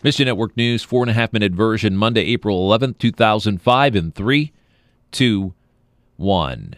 Mission Network News, 4.5-minute version, Monday, April 11th, 2005, in 3, 2, 1.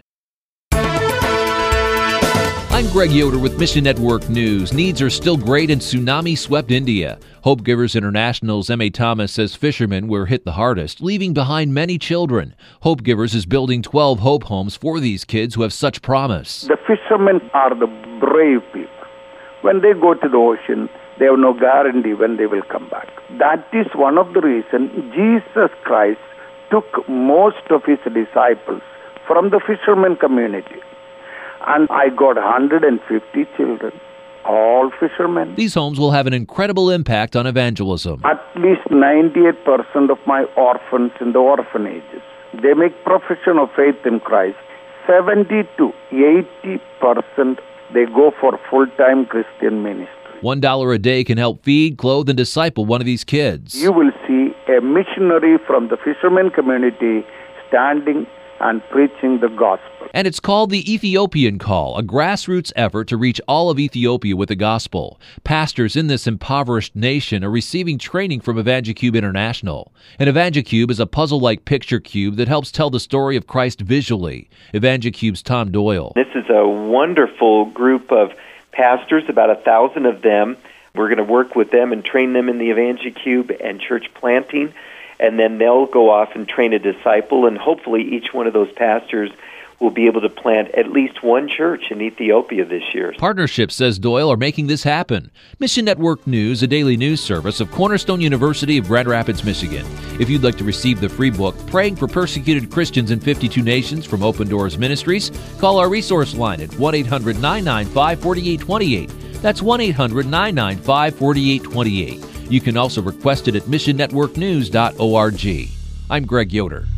I'm Greg Yoder with Mission Network News. Needs are still great in tsunami-swept India. Hope Givers International's M.A. Thomas says fishermen were hit the hardest, leaving behind many children. Hope Givers is building 12 Hope Homes for these kids who have such promise. The fishermen are the brave people. When they go to the ocean, they have no guarantee when they will come back. That is one of the reasons Jesus Christ took most of his disciples from the fishermen community. And I got 150 children, all fishermen. These homes will have an incredible impact on evangelism. At least 98% of my orphans in the orphanages, they make profession of faith in Christ. 70 to 80%, they go for full-time Christian ministry. $1 a day can help feed, clothe, and disciple one of these kids. You will see a missionary from the fishermen community standing and preaching the gospel. And it's called the Ethiopian Call, a grassroots effort to reach all of Ethiopia with the gospel. Pastors in this impoverished nation are receiving training from EvangeCube International. And EvangeCube is a puzzle-like picture cube that helps tell the story of Christ visually. EvangeCube's Tom Doyle. This is a wonderful group of pastors, about 1,000 of them. We're going to work with them and train them in the EvangeCube and church planting. And then they'll go off and train a disciple, and hopefully each one of those pastors will be able to plant at least one church in Ethiopia this year. Partnerships, says Doyle, are making this happen. Mission Network News, a daily news service of Cornerstone University of Grand Rapids, Michigan. If you'd like to receive the free book, Praying for Persecuted Christians in 52 Nations from Open Doors Ministries, call our resource line at 1-800-995-4828. That's 1-800-995-4828. You can also request it at missionnetworknews.org. I'm Greg Yoder.